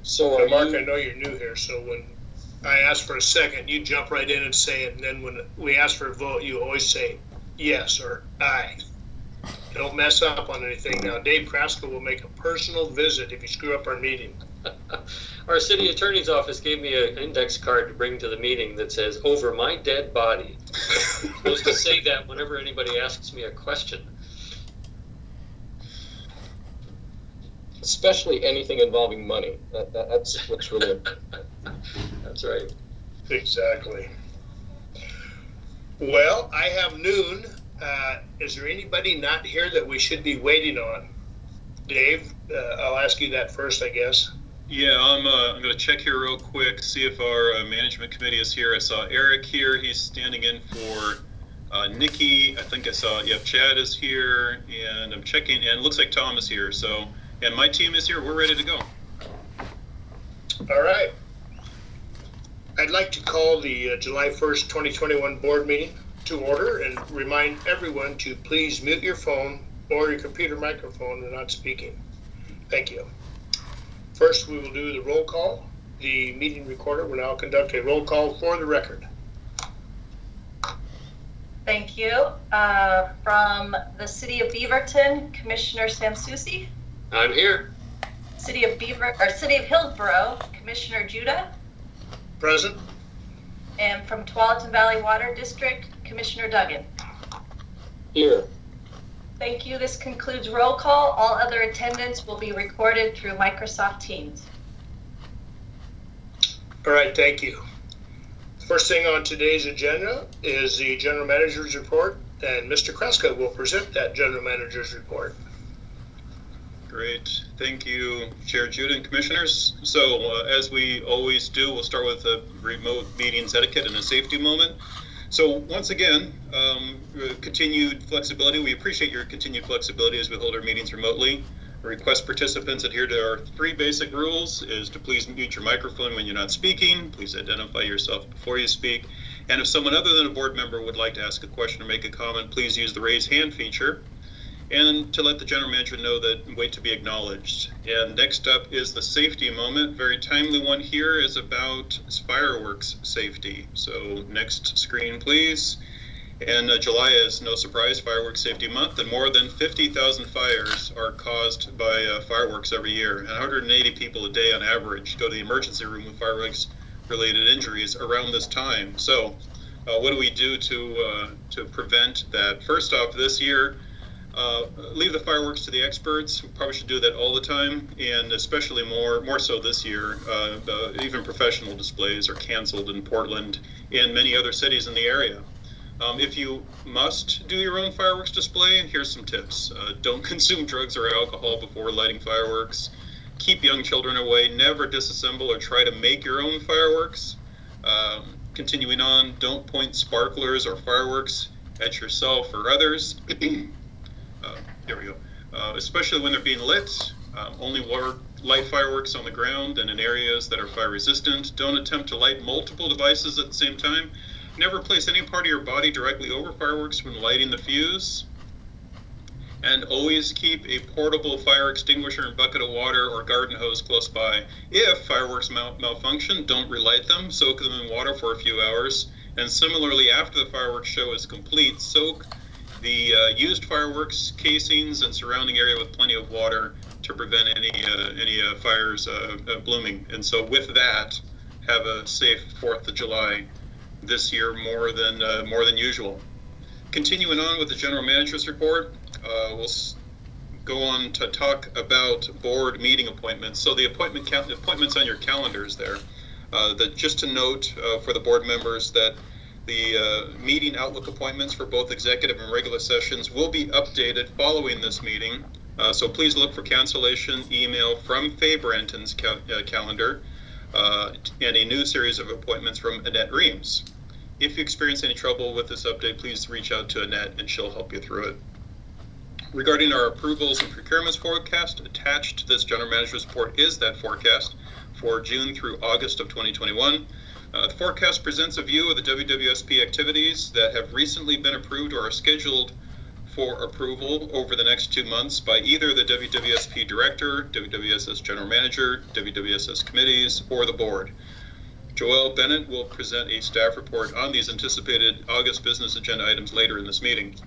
So now, Mark, I know you're new here, so when I ask for a second, you jump right in and say it, and then when we ask for a vote, you always say yes or aye. Don't mess up on anything. Now, Dave Kraska will make a personal visit if you screw up our meeting. Our city attorney's office gave me an index card to bring to the meeting that says, "Over my dead body." I'm supposed to say that whenever anybody asks me a question. Especially anything involving money. That's what's really important. That's right. Exactly. Well, I have noon. Is there anybody not here that we should be waiting on? Dave, I'll ask you that first, I guess. Yeah, I'm going to check here real quick, see if our management committee is here. I saw Eric here. He's standing in for Nikki. I think I saw, Chad is here, and I'm checking, and it looks like Tom is here. So, and my team is here. We're ready to go. All right. I'd like to call the July 1st, 2021 board meeting to order and remind everyone to please mute your phone or your computer microphone when not speaking. Thank you. First, we will do the roll call. The meeting recorder will now conduct a roll call for the record. Thank you. From the City of Beaverton, Commissioner Sam Susi. I'm here. City of Hillsborough, Commissioner Judah. Present. And from Tualatin Valley Water District, Commissioner Duggan. Here. Thank you. This concludes roll call. All other attendance will be recorded through Microsoft Teams. All right, thank you. First thing on today's agenda is the General Manager's Report, and Mr. Kraska will present that General Manager's Report. Great. Thank you, Chair Judah and Commissioners. So as we always do, we'll start with a remote meetings etiquette and a safety moment. So once again, continued flexibility. We appreciate your continued flexibility as we hold our meetings remotely. Request participants adhere to our 3 basic rules: is to please mute your microphone when you're not speaking, please identify yourself before you speak, and if someone other than a board member would like to ask a question or make a comment, please use the raise hand feature, and to let the general manager know that wait to be acknowledged. And next up is the safety moment. Very timely one here is about fireworks safety. So next screen, please. And July is, no surprise, Fireworks Safety Month, and more than 50,000 fires are caused by fireworks every year. And 180 people a day on average go to the emergency room with fireworks-related injuries around this time. So what do we do to prevent that? First off, this year, leave the fireworks to the experts. We probably should do that all the time, and especially more so this year. Even professional displays are canceled in Portland and many other cities in the area. If you must do your own fireworks display, here's some tips. Don't consume drugs or alcohol before lighting fireworks. Keep young children away. Never disassemble or try to make your own fireworks. Continuing on, don't point sparklers or fireworks at yourself or others. There we go. Especially when they're being lit, only light fireworks on the ground and in areas that are fire resistant. Don't attempt to light multiple devices at the same time. Never place any part of your body directly over fireworks when lighting the fuse. And always keep a portable fire extinguisher and bucket of water or garden hose close by. If fireworks malfunction, don't relight them. Soak them in water for a few hours. And similarly, after the fireworks show is complete, soak the used fireworks casings and surrounding area with plenty of water to prevent any fires blooming. And so with that, have a safe 4th of July this year more than usual. Continuing on with the general manager's report, we'll go on to talk about board meeting appointments. So the appointments on your calendars there. Just to note for the board members that the meeting outlook appointments for both executive and regular sessions will be updated following this meeting. So please look for cancellation email from Faye Branton's calendar and a new series of appointments from Annette Reams. If you experience any trouble with this update, please reach out to Annette and she'll help you through it. Regarding our approvals and procurements forecast, attached to this general manager's report is that forecast for June through August of 2021. The forecast presents a view of the WWSP activities that have recently been approved or are scheduled for approval over the next 2 months by either the WWSP Director, WWSS General Manager, WWSS Committees, or the Board. Joelle Bennett will present a staff report on these anticipated August business agenda items later in this meeting.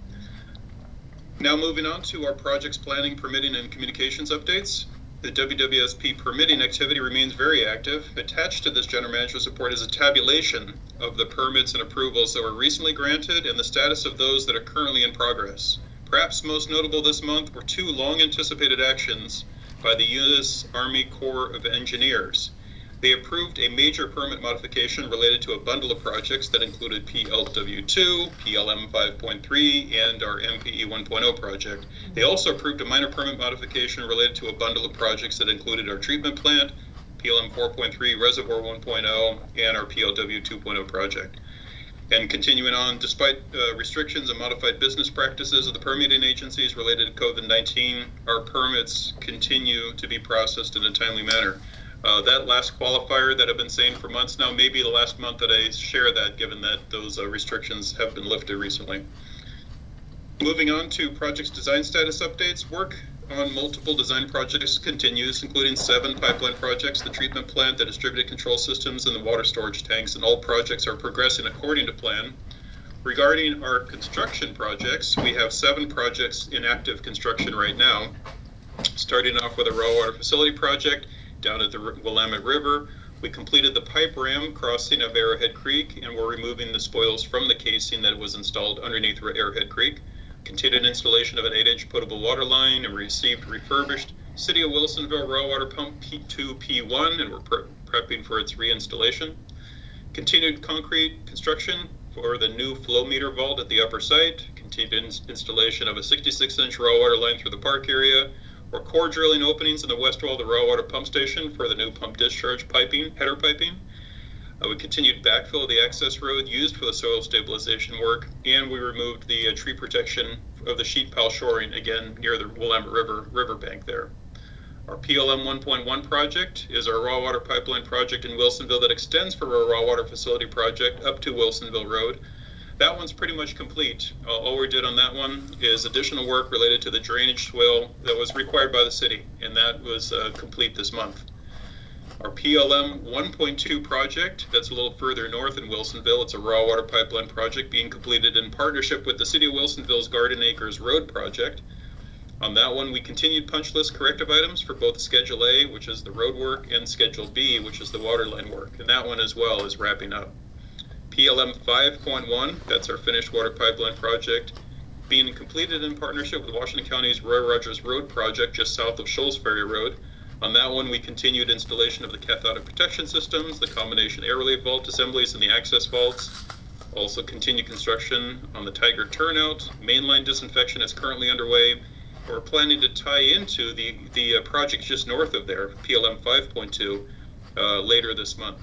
Now moving on to our projects planning, permitting, and communications updates. The WWSP permitting activity remains very active. Attached to this General Manager's report is a tabulation of the permits and approvals that were recently granted and the status of those that are currently in progress. Perhaps most notable this month were 2 long-anticipated actions by the U.S. Army Corps of Engineers. They approved a major permit modification related to a bundle of projects that included PLW2, PLM 5.3, and our MPE 1.0 project. They also approved a minor permit modification related to a bundle of projects that included our treatment plant, PLM 4.3, Reservoir 1.0, and our PLW 2.0 project. And continuing on, despite restrictions and modified business practices of the permitting agencies related to COVID-19, our permits continue to be processed in a timely manner. That last qualifier that I've been saying for months now may be the last month that I share that, given that those restrictions have been lifted recently. Moving on to projects design status updates, work on multiple design projects continues, including 7 pipeline projects, the treatment plant, the distributed control systems, and the water storage tanks, and all projects are progressing according to plan. Regarding our construction projects, we have 7 projects in active construction right now, starting off with a raw water facility project down at the Willamette River. We completed the pipe ram crossing of Arrowhead Creek, and we're removing the spoils from the casing that was installed underneath Arrowhead Creek. Continued installation of an 8-inch potable water line, and received refurbished City of Wilsonville raw water pump P2 P1, and we're prepping for its reinstallation. Continued concrete construction for the new flow meter vault at the upper site. Continued installation of a 66-inch raw water line through the park area. We're core drilling openings in the west wall of the raw water pump station for the new pump discharge piping, header piping. We continued backfill of the access road used for the soil stabilization work, and we removed the tree protection of the sheet pile shoring, again, near the Willamette River riverbank there. Our PLM 1.1 project is our raw water pipeline project in Wilsonville that extends from our raw water facility project up to Wilsonville Road. That one's pretty much complete. All we did on that one is additional work related to the drainage swale that was required by the city, and that was complete this month. Our PLM 1.2 project, that's a little further north in Wilsonville, it's a raw water pipeline project being completed in partnership with the City of Wilsonville's Garden Acres Road project. On that one, we continued punch list corrective items for both Schedule A, which is the road work, and Schedule B, which is the water line work, and that one as well is wrapping up. PLM 5.1, that's our finished water pipeline project, being completed in partnership with Washington County's Roy Rogers Road project just south of Shoals Ferry Road. On that one, we continued installation of the cathodic protection systems, the combination air relief vault assemblies, and the access vaults. Also continued construction on the Tiger turnout. Mainline disinfection is currently underway. We're planning to tie into the project just north of there, PLM 5.2, later this month.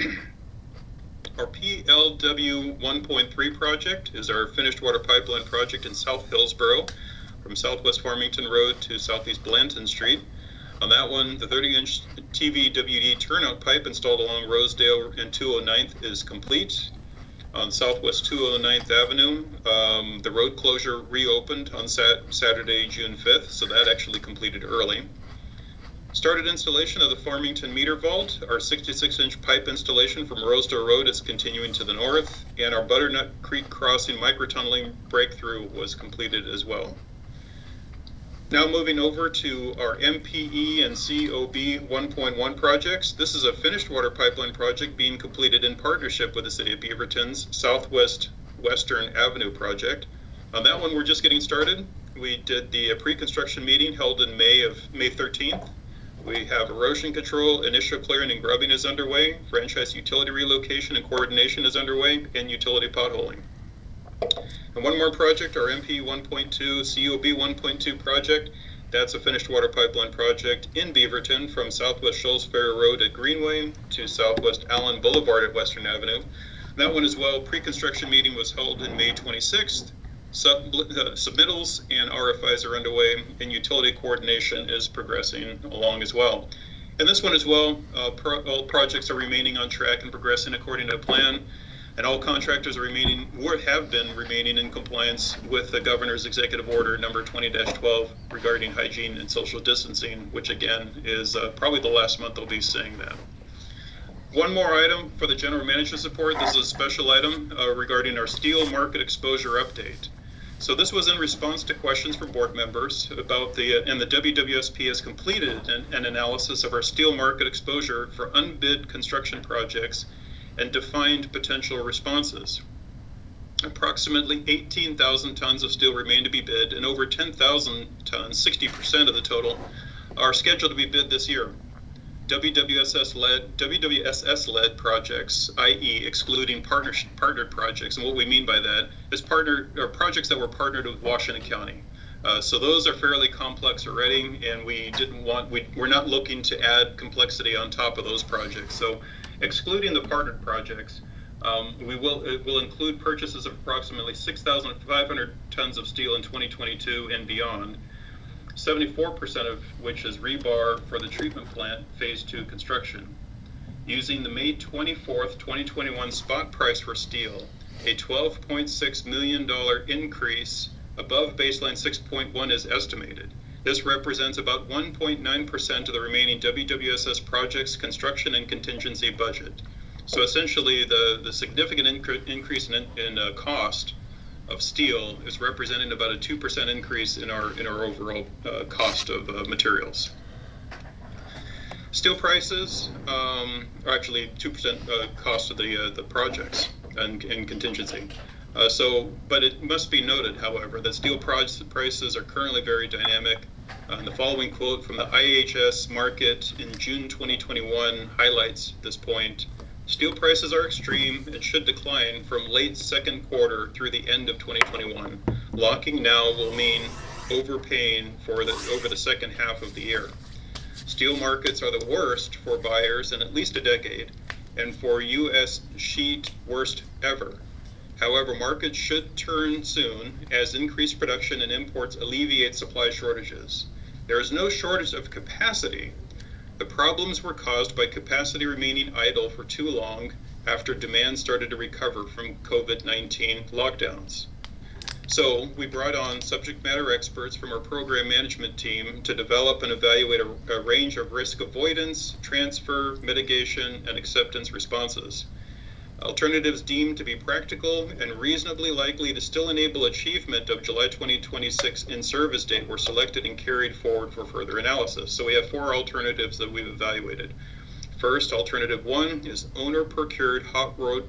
Our PLW 1.3 project is our finished water pipeline project in South Hillsboro, from Southwest Farmington Road to Southeast Blanton Street. On that one, the 30-inch TVWD turnout pipe installed along Rosedale and 209th is complete. On Southwest 209th Avenue, the road closure reopened on Saturday, June 5th, so that actually completed early. Started installation of the Farmington meter vault. Our 66-inch pipe installation from Rosedale Road is continuing to the north, and our Butternut Creek Crossing microtunneling breakthrough was completed as well. Now moving over to our MPE and COB 1.1 projects. This is a finished water pipeline project being completed in partnership with the City of Beaverton's Southwest Western Avenue project. On that one, we're just getting started. We did the pre-construction meeting held in May 13th. We have erosion control, initial clearing and grubbing is underway, franchise utility relocation and coordination is underway, and utility potholing. And one more project, our MP 1.2, COB 1.2 project. That's a finished water pipeline project in Beaverton from Southwest Shoals Ferry Road at Greenway to Southwest Allen Boulevard at Western Avenue. That one as well, pre-construction meeting was held in May 26th. Submittals and RFIs are underway, and utility coordination is progressing along as well. And this one as well, all projects are remaining on track and progressing according to plan. And all contractors have been remaining in compliance with the Governor's Executive Order number 20-12 regarding hygiene and social distancing, which again is probably the last month they'll be saying that. One more item for the General Manager's report. This is a special item regarding our steel market exposure update. So this was in response to questions from board members about and the WWSP has completed an analysis of our steel market exposure for unbid construction projects and defined potential responses. Approximately 18,000 tons of steel remain to be bid, and over 10,000 tons, 60% of the total, are scheduled to be bid this year. WWSS-led projects, i.e. excluding partnered projects, and what we mean by that is projects that were partnered with Washington County. So those are fairly complex already, and we're not looking to add complexity on top of those projects. So excluding the partnered projects, it will include purchases of approximately 6,500 tons of steel in 2022 and beyond, 74% of which is rebar for the treatment plant phase 2 construction. Using the May 24th, 2021 spot price for steel, a $12.6 million increase above baseline 6.1 is estimated. This represents about 1.9% of the remaining WWSS project's construction and contingency budget. So essentially, the significant increase in cost of steel is representing about a 2% increase in our overall cost of materials. Steel prices are actually 2% cost of the projects and contingency. But it must be noted, however, that steel prices are currently very dynamic. The following quote from the IHS market in June 2021 highlights this point. Steel prices are extreme and should decline from late second quarter through the end of 2021. Locking now will mean overpaying over the second half of the year. Steel markets are the worst for buyers in at least a decade, and for U.S. sheet, worst ever. However, markets should turn soon as increased production and imports alleviate supply shortages. There is no shortage of capacity. The problems were caused by capacity remaining idle for too long after demand started to recover from COVID-19 lockdowns. So we brought on subject matter experts from our program management team to develop and evaluate a range of risk avoidance, transfer, mitigation, and acceptance responses. Alternatives deemed to be practical and reasonably likely to still enable achievement of July 2026 in-service date were selected and carried forward for further analysis. So we have 4 alternatives that we've evaluated. First, alternative 1 is owner-procured hot-rolled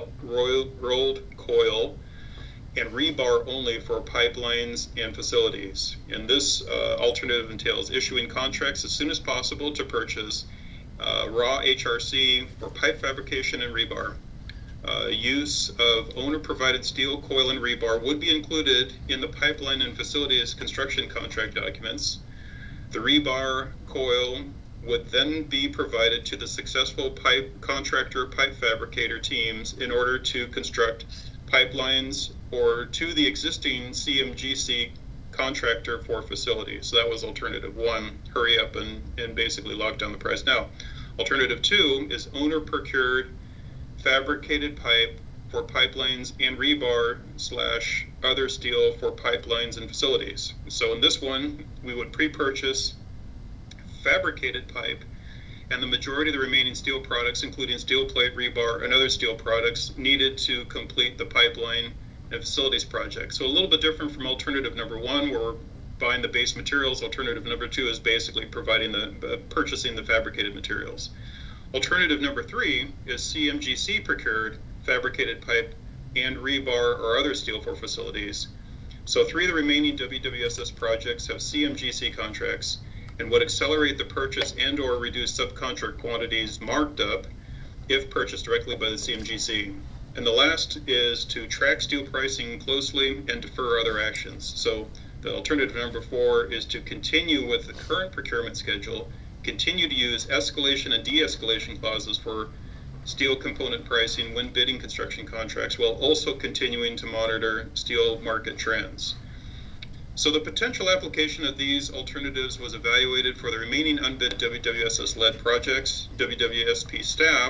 coil and rebar only for pipelines and facilities. And this alternative entails issuing contracts as soon as possible to purchase raw HRC for pipe fabrication and rebar. Use of owner-provided steel, coil, and rebar would be included in the pipeline and facilities construction contract documents. The rebar coil would then be provided to the successful pipe fabricator teams in order to construct pipelines or to the existing CMGC contractor for facilities. So that was alternative 1, hurry up and basically lock down the price now. Alternative 2 is owner-procured fabricated pipe for pipelines and rebar / other steel for pipelines and facilities. So in this one, we would pre-purchase fabricated pipe and the majority of the remaining steel products, including steel plate, rebar, and other steel products needed to complete the pipeline and facilities project. So a little bit different from alternative number 1, where we're buying the base materials. Alternative number 2 is basically providing purchasing the fabricated materials. Alternative number 3 is CMGC procured fabricated pipe and rebar or other steel for facilities. So 3 of the remaining WWSS projects have CMGC contracts and would accelerate the purchase and or reduce subcontract quantities marked up if purchased directly by the CMGC. And the last is to track steel pricing closely and defer other actions. So the alternative number 4 is to continue with the current procurement schedule, continue to use escalation and de-escalation clauses for steel component pricing when bidding construction contracts, while also continuing to monitor steel market trends. So the potential application of these alternatives was evaluated for the remaining unbid WWSS-led projects. WWSP staff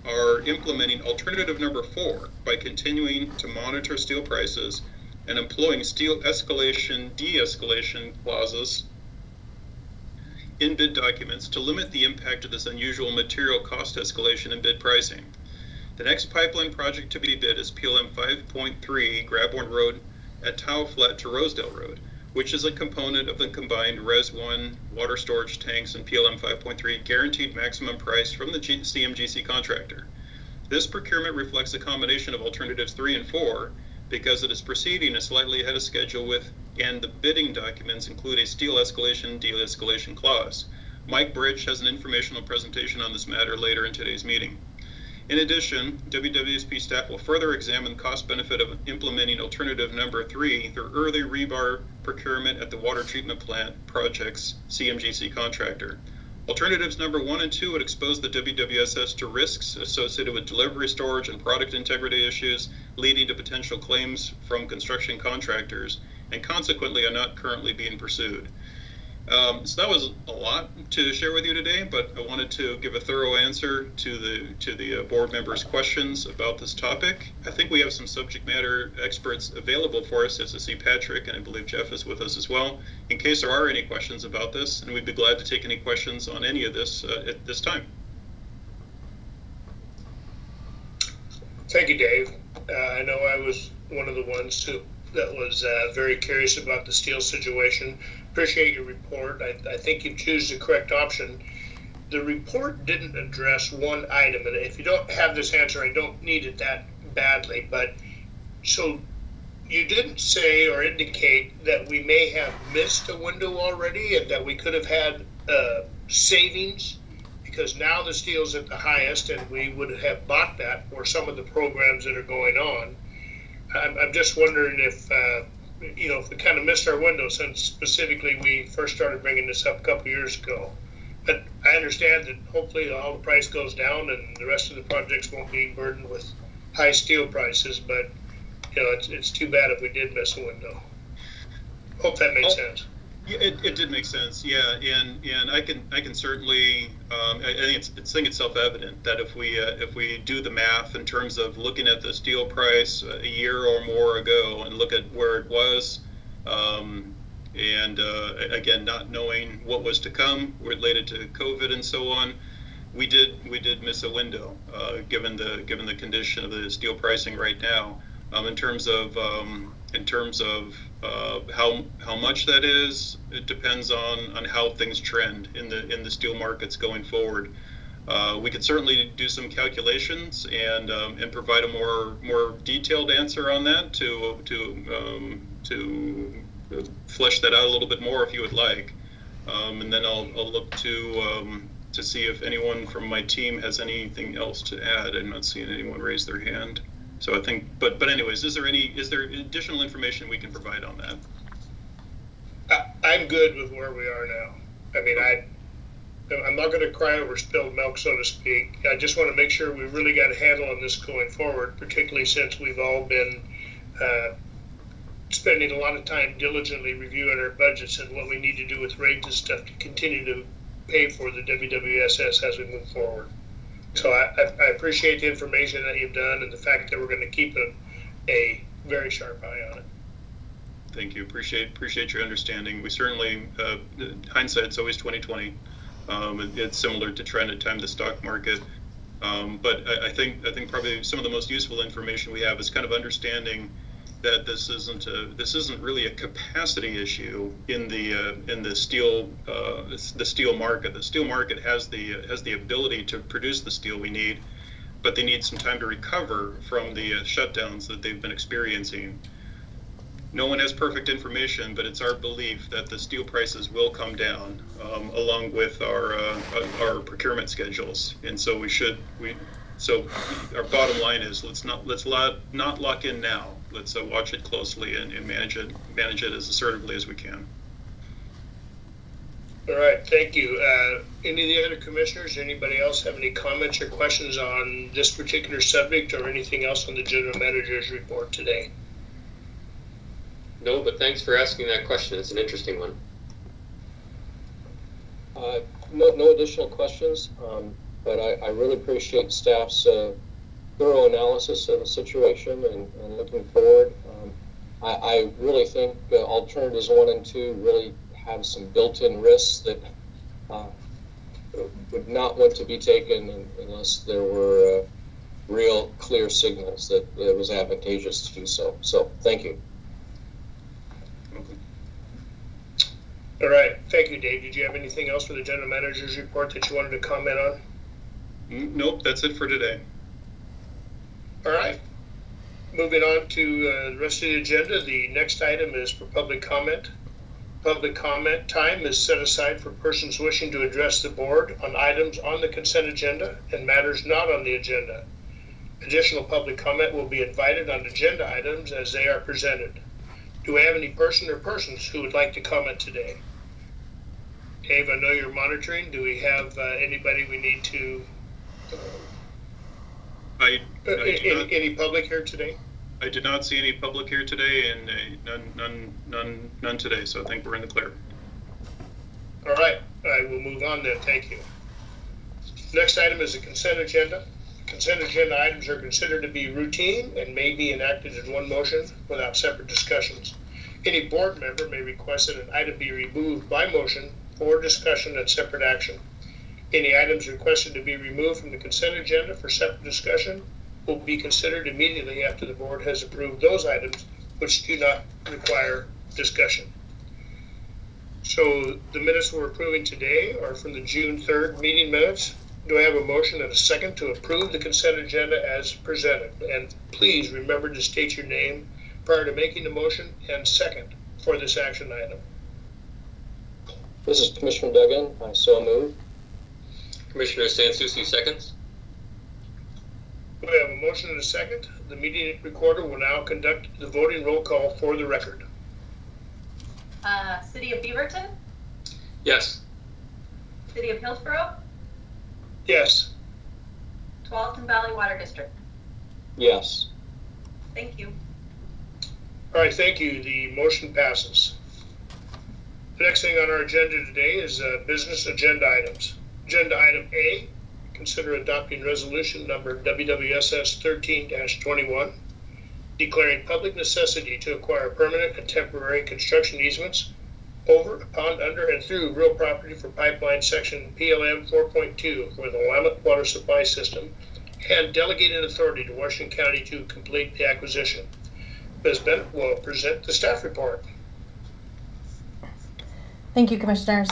are implementing alternative number 4 by continuing to monitor steel prices and employing steel escalation, de-escalation clauses in bid documents to limit the impact of this unusual material cost escalation in bid pricing. The next pipeline project to be bid is PLM 5.3 Grabhorn Road at Tahoe Flat to Rosedale Road, which is a component of the combined Res 1 water storage tanks and PLM 5.3 guaranteed maximum price from the CMGC contractor. This procurement reflects a combination of alternatives 3 and 4 because it is proceeding slightly ahead of schedule and the bidding documents include a steel escalation, de-escalation clause. Mike Bridge has an informational presentation on this matter later in today's meeting. In addition, WWSP staff will further examine the cost benefit of implementing alternative number 3 through early rebar procurement at the water treatment plant project's CMGC contractor. Alternatives number 1 and 2 would expose the WWSS to risks associated with delivery, storage, and product integrity issues, leading to potential claims from construction contractors, and consequently are not currently being pursued. So that was a lot to share with you today, but I wanted to give a thorough answer to the board members' questions about this topic. I think we have some subject matter experts available for us, as I see Patrick, and I believe Jeff is with us as well, in case there are any questions about this, and we'd be glad to take any questions on any of this at this time. Thank you, Dave. I know I was one of the ones that was very curious about the steel situation. Appreciate your report. I think you choose the correct option. The report didn't address one item, and if you don't have this answer, I don't need it that badly, but so you didn't say or indicate that we may have missed a window already and that we could have had savings because now the steel's at the highest and we would have bought that for some of the programs that are going on. I'm just wondering if if we kind of missed our window since specifically we first started bringing this up a couple years ago. But I understand that hopefully all the price goes down and the rest of the projects won't be burdened with high steel prices, but it's too bad if we did miss a window. Hope that made sense. Yeah, it did make sense. Yeah, and I can certainly I think it's self-evident that if we do the math in terms of looking at the steel price a year or more ago and look at where it was, and again not knowing what was to come related to COVID and so on, we did miss a window given the condition of the steel pricing right now. In terms of how much that is, it depends on how things trend in the steel markets going forward. We could certainly do some calculations and provide a more detailed answer on that to flesh that out a little bit more if you would like, and then I'll look to see if anyone from my team has anything else to add. I'm not seeing anyone raise their hand. So I think, but anyways, is there additional information we can provide on that? I'm good with where we are now. I mean, I'm not going to cry over spilled milk, so to speak. I just want to make sure we really got a handle on this going forward, particularly since we've all been spending a lot of time diligently reviewing our budgets and what we need to do with rates and stuff to continue to pay for the WWSS as we move forward. So I appreciate the information that you've done and the fact that we're going to keep a very sharp eye on it. Thank you. Appreciate your understanding. We certainly hindsight's always 20/20. It's similar to trying to time the stock market, but I think probably some of the most useful information we have is kind of understanding that this isn't really a capacity issue in the steel market. The steel market has the ability to produce the steel we need, but they need some time to recover from the shutdowns that they've been experiencing. No one has perfect information, but it's our belief that the steel prices will come down along with our procurement schedules, and so So our bottom line is let's not lock in now. Let's watch it closely and manage it as assertively as we can. All right, thank you. Any of the other commissioners, anybody else have any comments or questions on this particular subject or anything else on the general manager's report today? No, but thanks for asking that question. It's an interesting one. No additional questions. but I really appreciate staff's thorough analysis of the situation and looking forward. I really think alternatives 1 and 2 really have some built-in risks that would not want to be taken unless there were real clear signals that it was advantageous to do so. So thank you. All right, thank you, Dave. Did you have anything else for the general manager's report that you wanted to comment on? Nope, that's it for today. All right. Moving on to the rest of the agenda, the next item is for public comment. Public comment time is set aside for persons wishing to address the board on items on the consent agenda and matters not on the agenda. Additional public comment will be invited on agenda items as they are presented. Do we have any person or persons who would like to comment today? Dave, I know you're monitoring. Do we have anybody we need to? Any public here today? I did not see any public here today, and none today. So I think we're in the clear. All right, I will move on then. Thank you. Next item is the consent agenda. Consent agenda items are considered to be routine and may be enacted in one motion without separate discussions. Any board member may request that an item be removed by motion or discussion and separate action. Any items requested to be removed from the consent agenda for separate discussion will be considered immediately after the board has approved those items which do not require discussion. So the minutes we're approving today are from the June 3rd meeting minutes. Do I have a motion and a second to approve the consent agenda as presented? And please remember to state your name prior to making the motion and second for this action item. This is Commissioner Duggan. I so move. Commissioner Sansucci seconds. We have a motion and a second. The meeting recorder will now conduct the voting roll call for the record. City of Beaverton? Yes. City of Hillsborough? Yes. Tualatin Valley Water District? Yes. Thank you. All right, thank you. The motion passes. The next thing on our agenda today is business agenda items. Agenda item A, consider adopting resolution number WWSS 13-21, declaring public necessity to acquire permanent and temporary construction easements over, upon, under, and through real property for pipeline section PLM 4.2 for the Willamette Water Supply System and delegated authority to Washington County to complete the acquisition. Ms. Bennett will present the staff report. Thank you, Commissioners.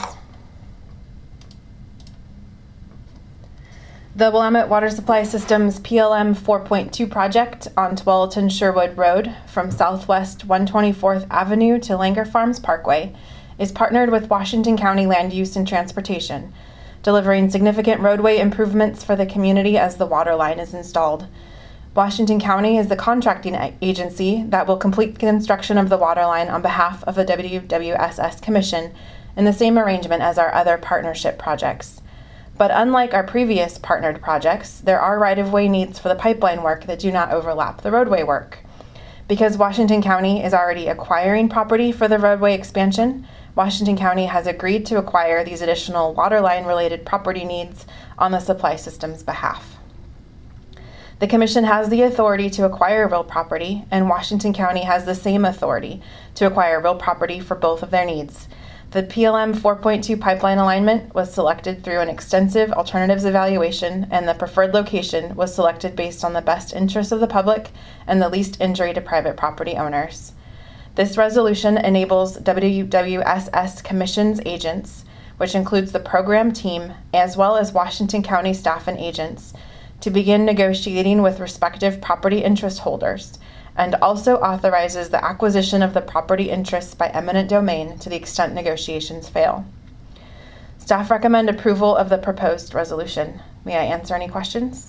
The Willamette Water Supply System's PLM 4.2 project on Tualatin Sherwood Road from Southwest 124th Avenue to Langer Farms Parkway is partnered with Washington County Land Use and Transportation, delivering significant roadway improvements for the community as the water line is installed. Washington County is the contracting agency that will complete construction of the water line on behalf of the WWSS Commission in the same arrangement as our other partnership projects. But unlike our previous partnered projects, there are right-of-way needs for the pipeline work that do not overlap the roadway work. Because Washington County is already acquiring property for the roadway expansion, Washington County has agreed to acquire these additional water line-related property needs on the supply system's behalf. The Commission has the authority to acquire real property, and Washington County has the same authority to acquire real property for both of their needs. The PLM 4.2 pipeline alignment was selected through an extensive alternatives evaluation, and the preferred location was selected based on the best interests of the public and the least injury to private property owners. This resolution enables WWSS Commission's agents, which includes the program team, as well as Washington County staff and agents, to begin negotiating with respective property interest holders, and also authorizes the acquisition of the property interests by eminent domain to the extent negotiations fail. Staff recommend approval of the proposed resolution. May I answer any questions?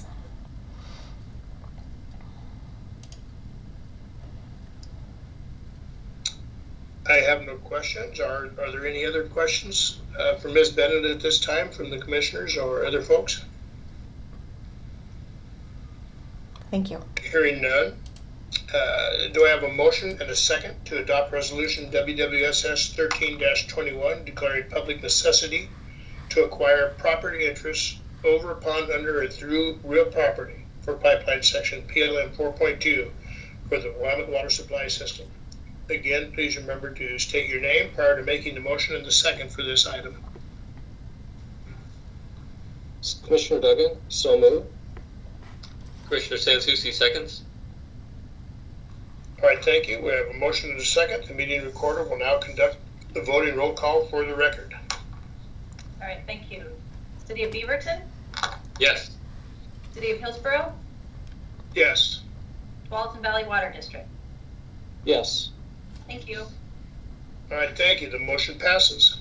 I have no questions. Are there any other questions for Ms. Bennett at this time from the commissioners or other folks? Thank you. Hearing none. Do I have a motion and a second to adopt resolution WWSS 13-21 declaring public necessity to acquire property interests over, upon, under, or through real property for pipeline section PLM 4.2 for the Willamette Water Supply System. Again, please remember to state your name prior to making the motion and the second for this item. Commissioner Duggan, so moved. Commissioner Sansucci seconds. All right, thank you. We have a motion and a second. The meeting recorder will now conduct the voting roll call for the record. All right, thank you. City of Beaverton? Yes. City of Hillsborough? Yes. Tualatin Valley Water District? Yes. Thank you. All right, thank you. The motion passes.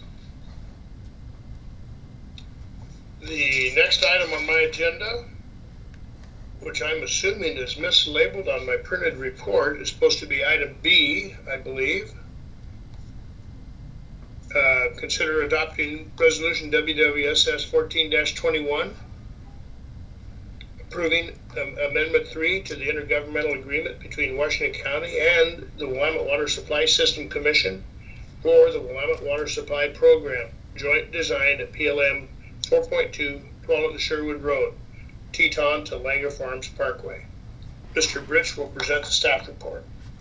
The next item on my agenda, which I'm assuming is mislabeled on my printed report, is supposed to be item B, I believe. Consider adopting resolution WWSS 14-21, approving amendment 3 to the intergovernmental agreement between Washington County and the Willamette Water Supply System Commission for the Willamette Water Supply Program, joint design at PLM 4.2, Tualatin Sherwood Road, Teton to Langer Farms Parkway. Mr. Britz will present the staff report.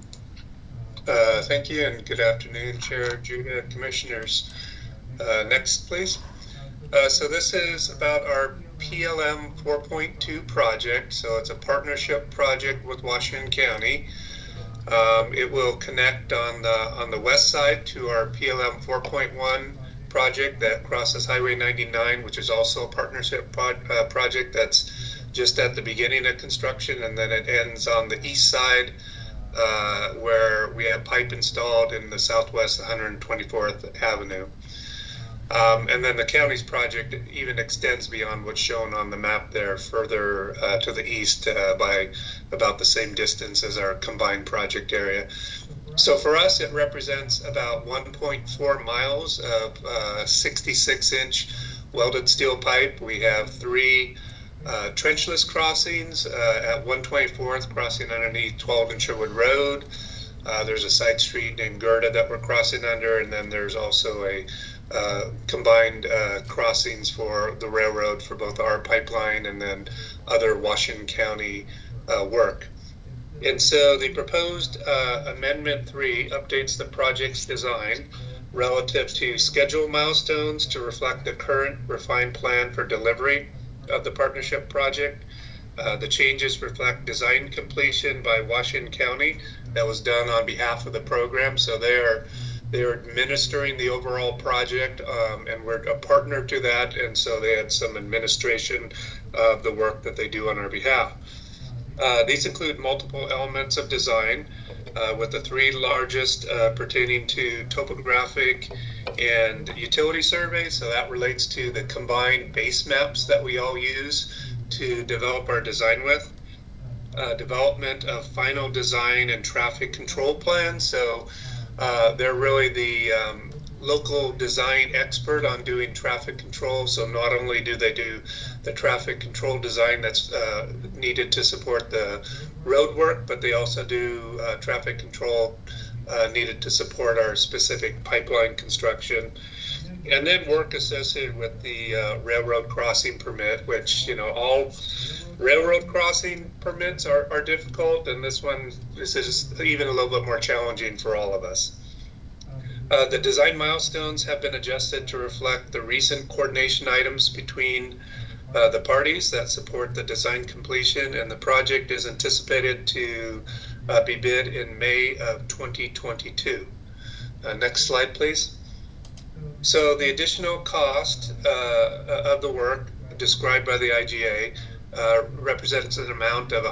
Thank you, and good afternoon, Chair Judah, Commissioners. Next, please. So this is about our PLM 4.2 project. So it's a partnership project with Washington County. It will connect on the west side to our PLM 4.1 project that crosses Highway 99, which is also a partnership project that's just at the beginning of construction, and then it ends on the east side where we have pipe installed in the southwest 124th Avenue. And then the county's project even extends beyond what's shown on the map there, further to the east by about the same distance as our combined project area. So for us, it represents about 1.4 miles of 66-inch welded steel pipe. We have 3 trenchless crossings at 124th, crossing underneath 12 and Sherwood Road. There's a side street named Gerda that we're crossing under, and then there's also a combined crossings for the railroad for both our pipeline and then other Washington County work. And so the proposed Amendment 3 updates the project's design relative to schedule milestones to reflect the current refined plan for delivery of the partnership project. The changes reflect design completion by Washington County that was done on behalf of the program. So they are administering the overall project, and we're a partner to that, and so they had some administration of the work that they do on our behalf. These include multiple elements of design, with the 3 largest pertaining to topographic and utility surveys. So that relates to the combined base maps that we all use to develop our design with. Development of final design and traffic control plans. So they're really the local design expert on doing traffic control. So not only do they do the traffic control design that's needed to support the road work, but they also do traffic control needed to support our specific pipeline construction. And then work associated with the railroad crossing permit, which, all railroad crossing permits are difficult, and this is even a little bit more challenging for all of us. The design milestones have been adjusted to reflect the recent coordination items between the parties that support the design completion, and the project is anticipated to be bid in May of 2022. Next slide, please. So the additional cost of the work described by the IGA represents an amount of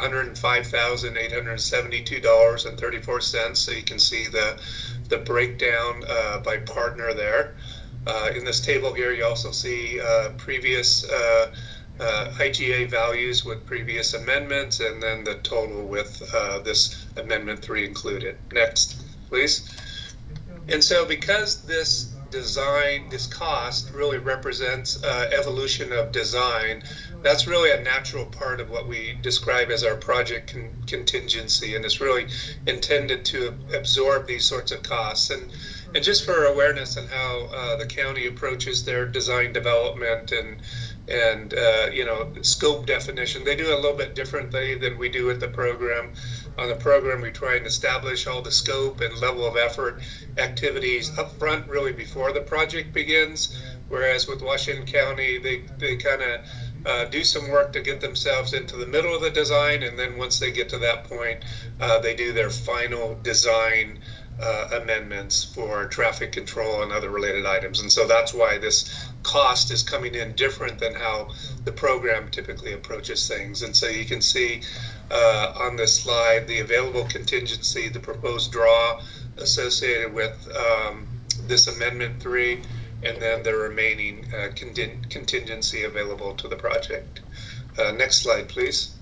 $105,872.34. So you can see the breakdown by partner there. In this table here, you also see previous IGA values with previous amendments, and then the total with this Amendment 3 included. Next, please. And so because this cost really represents evolution of design, that's really a natural part of what we describe as our project contingency, and it's really intended to absorb these sorts of costs. And just for awareness on how the county approaches their design development and and scope definition. They do a little bit differently than we do at the program. On the program, we try and establish all the scope and level of effort activities up front, really before the project begins. Whereas with Washington County, they kind of do some work to get themselves into the middle of the design, and then once they get to that point, they do their final design amendments for traffic control and other related items. And so that's why this cost is coming in different than how the program typically approaches things. And so you can see on this slide the available contingency, the proposed draw associated with this Amendment 3, and then the remaining contingency available to the project. Next slide, please.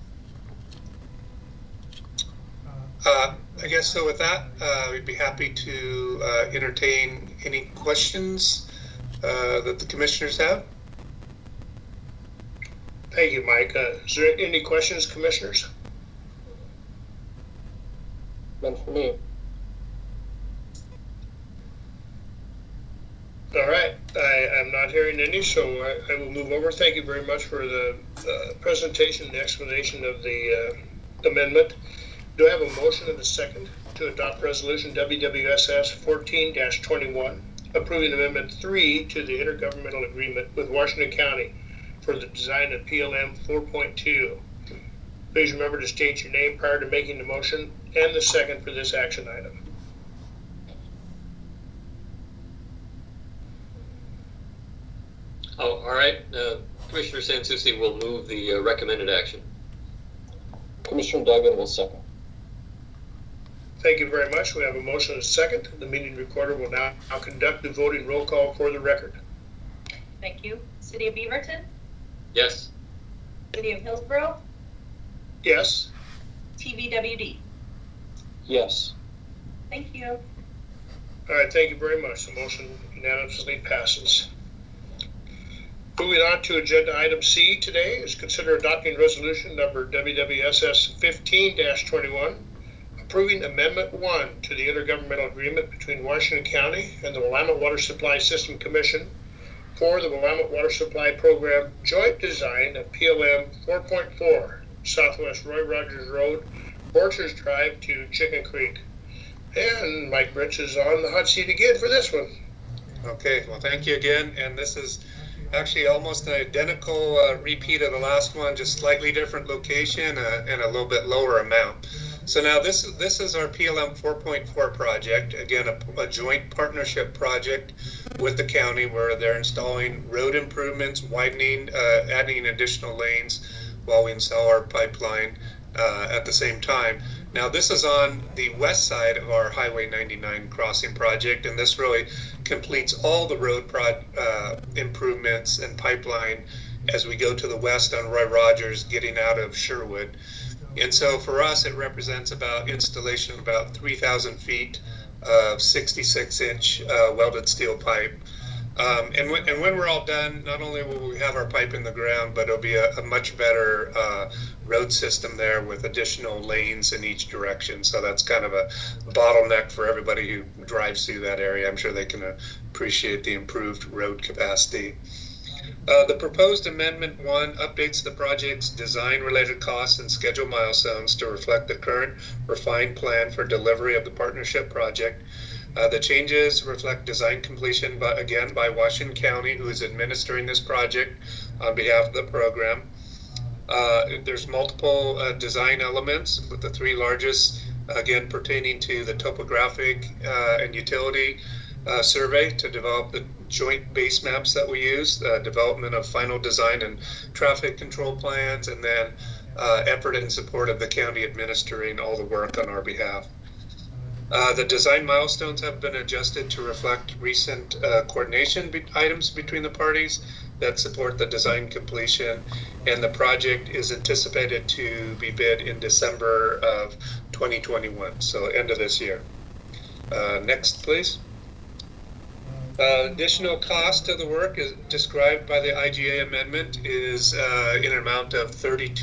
I guess so with that, we'd be happy to entertain any questions that the commissioners have. Thank you, Mike. Is there any questions, commissioners? None for me. All right, I'm not hearing any, so I will move over. Thank you very much for the presentation and explanation of the amendment. Do I have a motion and a second to adopt Resolution WWSS 14-21, approving Amendment 3 to the Intergovernmental Agreement with Washington County for the design of PLM 4.2? Please remember to state your name prior to making the motion and the second for this action item. Oh, all right. Commissioner Sansucci will move the recommended action. Commissioner Duggan will second. Thank you very much. We have a motion and a second. The meeting recorder will now conduct the voting roll call for the record. Thank you. City of Beaverton? Yes. City of Hillsborough? Yes. TVWD? Yes. Thank you. All right, thank you very much. The motion unanimously passes. Moving on to agenda item C today is consider adopting resolution number WWSS 15-21, approving Amendment 1 to the Intergovernmental Agreement between Washington County and the Willamette Water Supply System Commission for the Willamette Water Supply Program joint design of PLM 4.4, Southwest Roy Rogers Road, Borchers Drive to Chicken Creek. And Mike Rich is on the hot seat again for this one. Okay, well, thank you again. And this is actually almost an identical repeat of the last one, just slightly different location and a little bit lower amount. So now this is our PLM 4.4 project, again, a joint partnership project with the county where they're installing road improvements, widening, adding additional lanes while we install our pipeline at the same time. Now this is on the west side of our Highway 99 crossing project, and this really completes all the road improvements and pipeline as we go to the west on Roy Rogers getting out of Sherwood. And so for us, it represents about installation of about 3,000 feet of 66-inch welded steel pipe. And when we're all done, not only will we have our pipe in the ground, but it'll be a much better road system there with additional lanes in each direction. So that's kind of a bottleneck for everybody who drives through that area. I'm sure they can appreciate the improved road capacity. The proposed Amendment 1 updates the project's design-related costs and schedule milestones to reflect the current refined plan for delivery of the partnership project. The changes reflect design completion, by Washington County, who is administering this project on behalf of the program. There's multiple design elements, with the three largest, again, pertaining to the topographic and utility survey to develop the joint base maps that we use, development of final design and traffic control plans, and then effort in support of the county administering all the work on our behalf. The design milestones have been adjusted to reflect recent coordination items between the parties that support the design completion, and the project is anticipated to be bid in December of 2021, so end of this year. Next, please. Additional cost of the work is described by the IGA amendment is in an amount of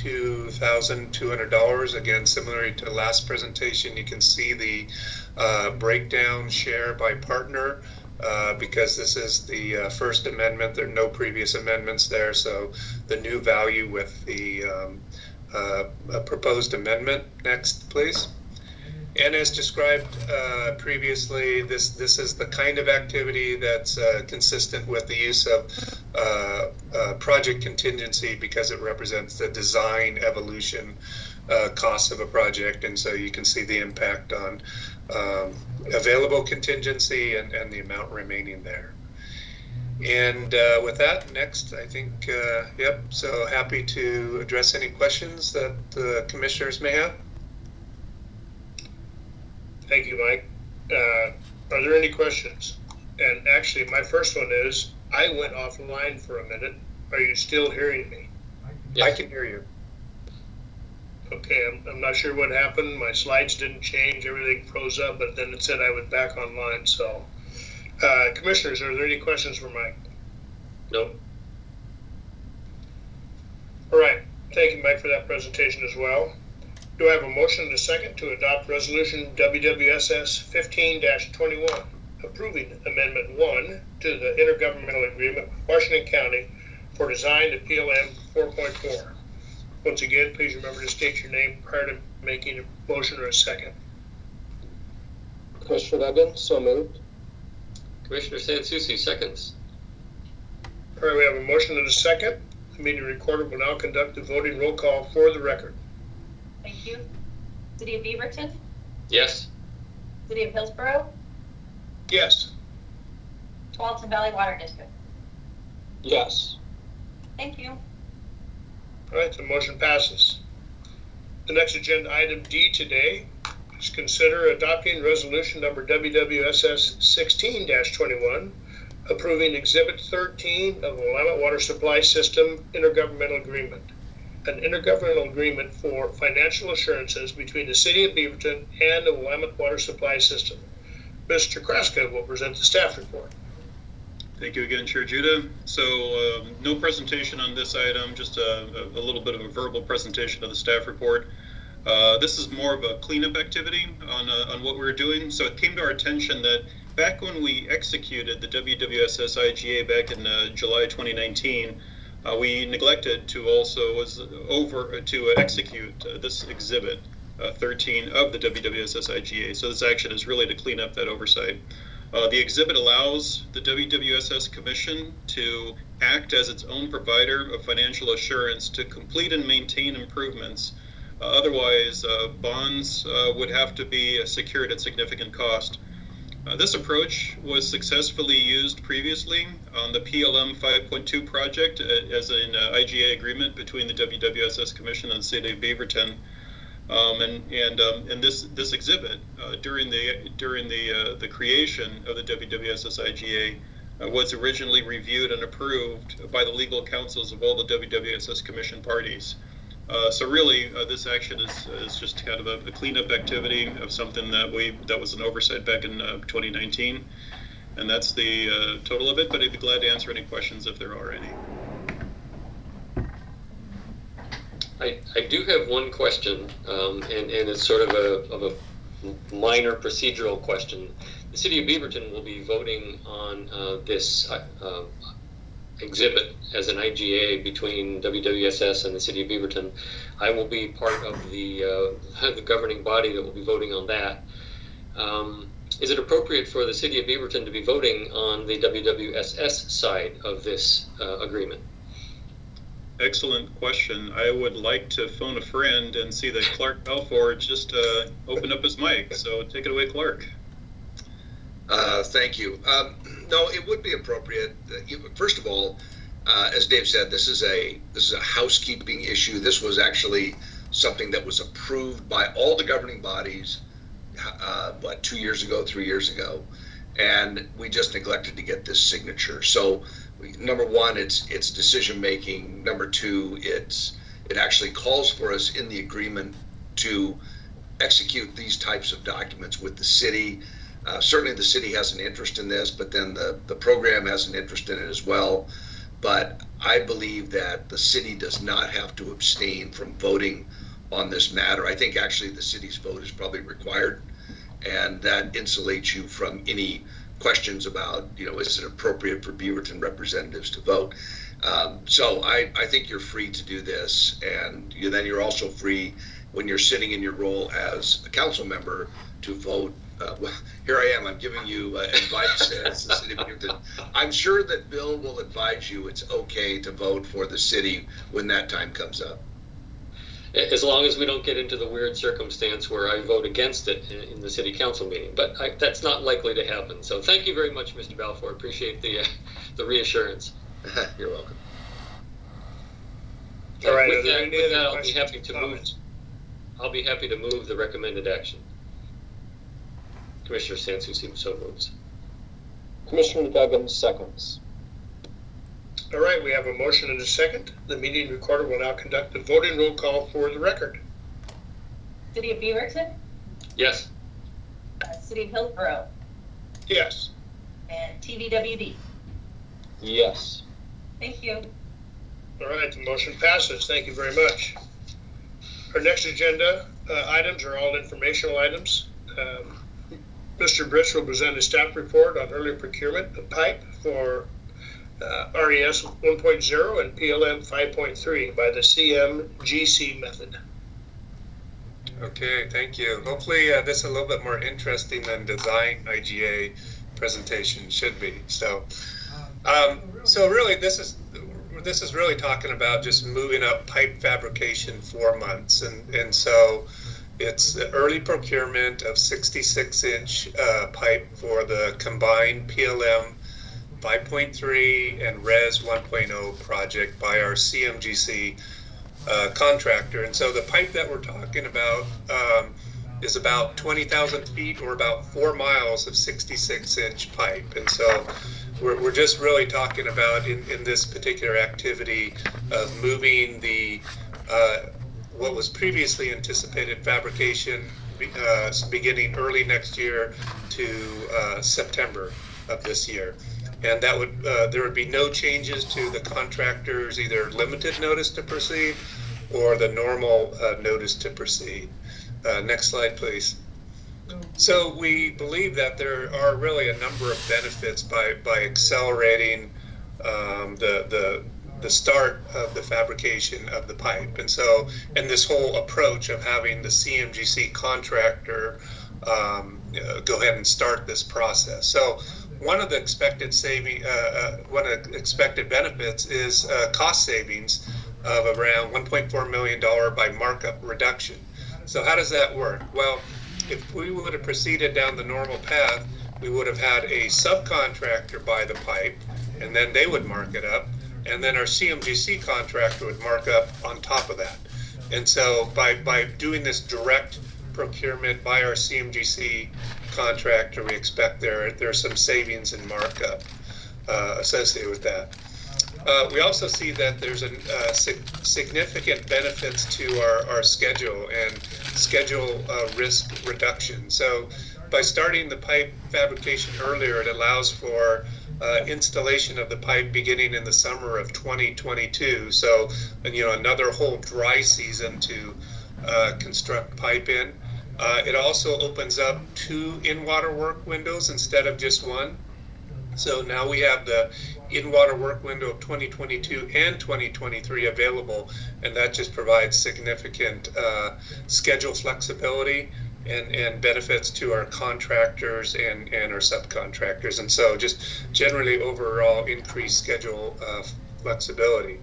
$32,200. Again, similar to the last presentation, you can see the breakdown share by partner because this is the First Amendment. There are no previous amendments there, so the new value with the proposed amendment. Next, please. And as described previously, this is the kind of activity that's consistent with the use of project contingency because it represents the design evolution costs of a project, and so you can see the impact on available contingency and the amount remaining there. And with that, next, I think, yep, so happy to address any questions that the commissioners may have. Thank you, Mike. Are there any questions? And actually, my first one is, I went offline for a minute. Are you still hearing me? Yes. I can hear you. Okay, I'm not sure what happened. My slides didn't change. Everything froze up, but then it said I was back online. So, commissioners, are there any questions for Mike? No. All right. Thank you, Mike, for that presentation as well. Do I have a motion and a second to adopt Resolution WWSS 15-21, approving Amendment 1 to the Intergovernmental Agreement with Washington County for design of PLM 4.4? Once again, please remember to state your name prior to making a motion or a second. Commissioner Duggan, so moved. Commissioner Sansucci, seconds. All right, we have a motion and a second. The meeting recorder will now conduct the voting roll call for the record. Thank you. City of Beaverton? Yes. City of Hillsborough? Yes. Tualatin Valley Water District? Yes. Thank you. All right, the motion passes. The next agenda item D today is consider adopting resolution number WWSS 16-21, approving Exhibit 13 of the Willamette Water Supply System Intergovernmental Agreement, an intergovernmental agreement for financial assurances between the City of Beaverton and the Willamette Water Supply System. Mr. Kraska will present the staff report. Thank you again, Chair Judah. So no presentation on this item, just a little bit of a verbal presentation of the staff report. This is more of a cleanup activity on what we were doing. So it came to our attention that back when we executed the WWSS IGA back in July 2019, we neglected to execute this Exhibit 13 of the WWSS IGA. So this action is really to clean up that oversight. The exhibit allows the WWSS Commission to act as its own provider of financial assurance to complete and maintain improvements. Otherwise, bonds would have to be secured at significant cost. This approach was successfully used previously on the PLM 5.2 project as an IGA agreement between the WWSS Commission and the City of Beaverton. And this exhibit during the creation of the WWSS IGA was originally reviewed and approved by the legal counsels of all the WWSS Commission parties. So really, this action is just kind of a cleanup activity of something that was an oversight back in 2019, and that's the total of it. But I'd be glad to answer any questions if there are any. I do have one question, and it's sort of a minor procedural question. The City of Beaverton will be voting on this exhibit as an IGA between WWSS and the City of Beaverton. I will be part of the governing body that will be voting on that. Is it appropriate for the City of Beaverton to be voting on the WWSS side of this agreement? Excellent question. I would like to phone a friend and see that Clark Balfour just opened up his mic. So take it away, Clark. Thank you. No, it would be appropriate. First of all, as Dave said, this is a housekeeping issue. This was actually something that was approved by all the governing bodies, 2 years ago, 3 years ago, and we just neglected to get this signature. So, number one, it's decision making. Number two, it actually calls for us in the agreement to execute these types of documents with the city. Certainly the city has an interest in this, but then the program has an interest in it as well. But I believe that the city does not have to abstain from voting on this matter. I think actually the city's vote is probably required, and that insulates you from any questions about, is it appropriate for Beaverton representatives to vote? So I think you're free to do this, and then you're also free when you're sitting in your role as a council member to vote. Well, here I am. I'm giving you advice as the city of Beaverton. I'm sure that Bill will advise you it's okay to vote for the city when that time comes up. As long as we don't get into the weird circumstance where I vote against it in the city council meeting, but that's not likely to happen. So thank you very much, Mr. Balfour. Appreciate the reassurance. You're welcome. All right. With that, I'll be happy to move the recommended action. Commissioner Sansucci so moves. Commissioner Duggan seconds. All right, we have a motion and a second. The meeting recorder will now conduct the voting roll call for the record. City of Beaverton, Yes. City of Hillsborough, Yes. and TVWD. Yes. Thank you. All right, the motion passes. Thank you very much. Our next agenda items are all informational items. Mr. Britz will present a staff report on early procurement of pipe for RES 1.0 and PLM 5.3 by the CMGC method. Okay, thank you. Hopefully this is a little bit more interesting than design IGA presentation should be. So really this is really talking about just moving up pipe fabrication 4 months, and so it's the early procurement of 66-inch pipe for the combined PLM 5.3 and RES 1.0 project by our CMGC contractor. And so the pipe that we're talking about is about 20,000 feet, or about 4 miles of 66-inch pipe. And so we're just really talking about in this particular activity of moving the what was previously anticipated fabrication beginning early next year to September of this year. And that would there would be no changes to the contractor's either limited notice to proceed or the normal notice to proceed. Next slide, please. So we believe that there are really a number of benefits by accelerating the start of the fabrication of the pipe. And so, and this whole approach of having the CMGC contractor go ahead and start this process. So one of the expected expected benefits is cost savings of around $1.4 million by markup reduction. So how does that work? Well, if we would have proceeded down the normal path, we would have had a subcontractor buy the pipe, and then they would mark it up, and then our CMGC contractor would mark up on top of that. And so by doing this direct procurement by our CMGC contractor, we expect there's some savings in markup associated with that. We also see that there's a significant benefits to our schedule and schedule risk reduction. So by starting the pipe fabrication earlier, it allows for installation of the pipe beginning in the summer of 2022. So, another whole dry season to construct pipe in. It also opens up 2 in-water work windows instead of just 1. So now we have the in-water work window of 2022 and 2023 available, and that just provides significant schedule flexibility and benefits to our contractors and our subcontractors. And so just generally overall increased schedule flexibility.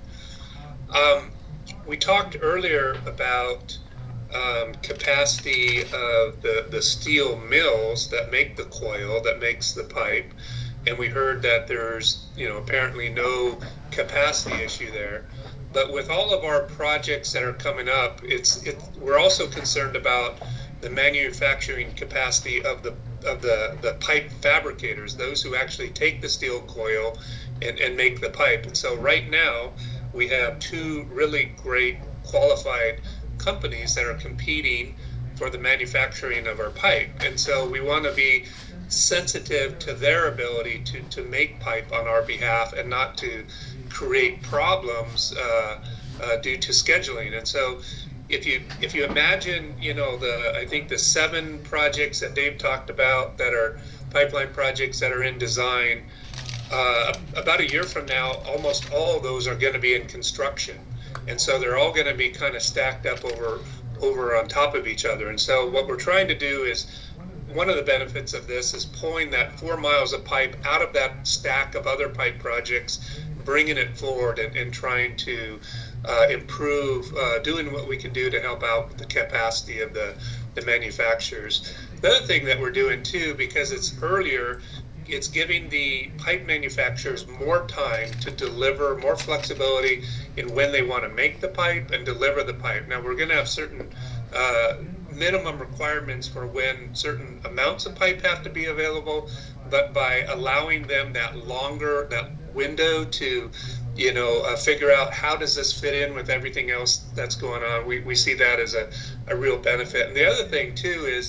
We talked earlier about capacity of the steel mills that make the coil, that makes the pipe. And we heard that there's, apparently no capacity issue there. But with all of our projects that are coming up, we're also concerned about the manufacturing capacity of the pipe fabricators, those who actually take the steel coil and make the pipe. And so right now we have 2 really great qualified companies that are competing for the manufacturing of our pipe. And so we want to be sensitive to their ability to make pipe on our behalf and not to create problems due to scheduling. And so if you imagine, I think the 7 projects that Dave talked about that are pipeline projects that are in design, about a year from now, almost all of those are going to be in construction. And so they're all going to be kind of stacked up over on top of each other. And so what we're trying to do is, one of the benefits of this is pulling that 4 miles of pipe out of that stack of other pipe projects, bringing it forward and trying to improve, doing what we can do to help out with the capacity of the manufacturers. The other thing that we're doing too, because it's earlier, it's giving the pipe manufacturers more time to deliver, more flexibility in when they want to make the pipe and deliver the pipe. Now, we're going to have certain minimum requirements for when certain amounts of pipe have to be available, but by allowing them that window to, figure out how does this fit in with everything else that's going on, we see that as a real benefit. And the other thing too is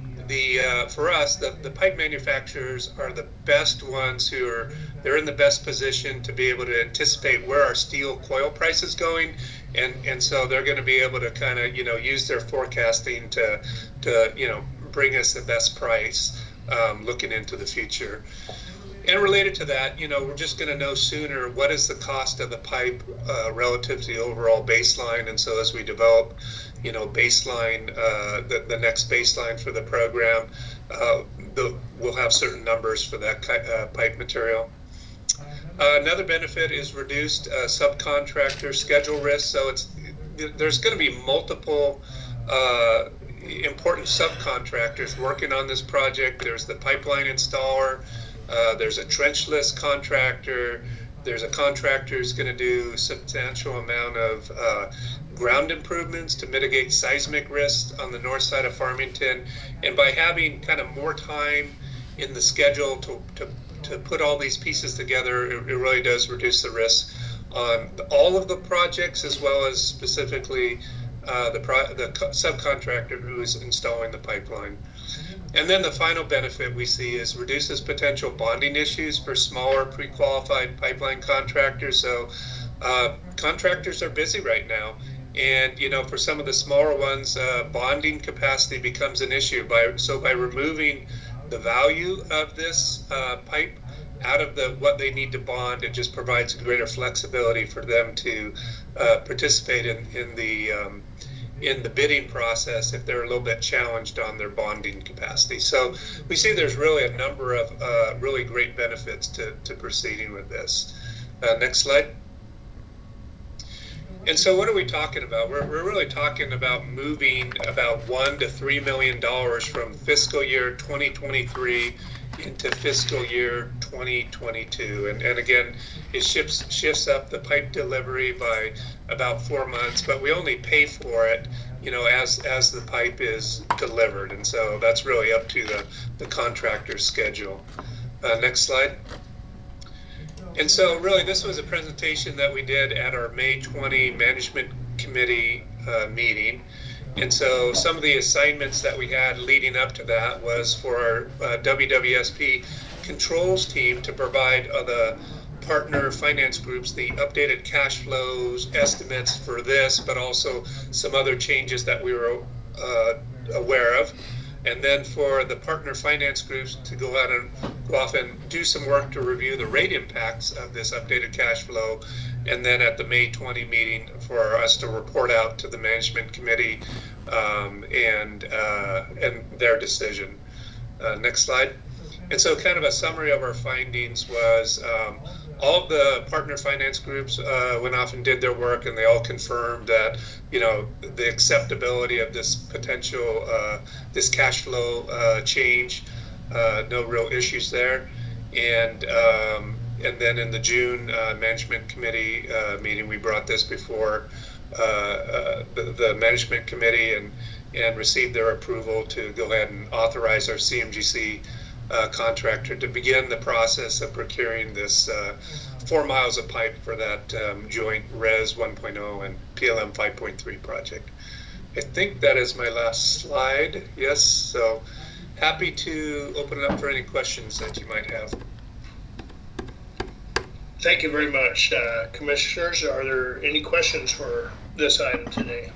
for us, the pipe manufacturers are the best ones they're in the best position to be able to anticipate where our steel coil price is going. And so they're going to be able to kind of, use their forecasting to bring us the best price looking into the future. And related to that, we're just going to know sooner what is the cost of the pipe relative to the overall baseline. And so as we develop, baseline, the next baseline for the program, we'll have certain numbers for that pipe material. Another benefit is reduced subcontractor schedule risk. So there's going to be multiple important subcontractors working on this project. There's the pipeline installer, there's a trenchless contractor, there's a contractor who's going to do a substantial amount of ground improvements to mitigate seismic risks on the north side of Farmington. And by having kind of more time in the schedule to put all these pieces together, it really does reduce the risk on all of the projects, as well as specifically the subcontractor who is installing the pipeline. And then the final benefit we see is reduces potential bonding issues for smaller pre-qualified pipeline contractors. So contractors are busy right now. And, for some of the smaller ones, bonding capacity becomes an issue. By removing the value of this pipe out of what they need to bond, it just provides greater flexibility for them to participate in the bidding process if they're a little bit challenged on their bonding capacity. So we see there's really a number of really great benefits to proceeding with this. Next slide. And so what are we talking about? We're really talking about moving about $1 to $3 million from fiscal year 2023 into fiscal year 2022. And again, it shifts up the pipe delivery by about 4 months, but we only pay for it, as the pipe is delivered. And so that's really up to the contractor's schedule. Next slide. And so really this was a presentation that we did at our May 20 Management Committee meeting. And so some of the assignments that we had leading up to that was for our WWSP controls team to provide the partner finance groups the updated cash flows estimates for this, but also some other changes that we were aware of. And then for the partner finance groups to go off and do some work to review the rate impacts of this updated cash flow. And then at the May 20 meeting for us to report out to the management committee and their decision. Next slide. And so kind of a summary of our findings was all of the partner finance groups went off and did their work, and they all confirmed that, the acceptability of this potential, this cash flow change, no real issues there. And then in the June management committee meeting, we brought this before the management committee and received their approval to go ahead and authorize our CMGC contractor to begin the process of procuring this 4 miles of pipe for that joint RES 1.0 and PLM 5.3 project. I think that is my last slide. Yes, so happy to open it up for any questions that you might have. Thank you very much. Commissioners, are there any questions for this item today?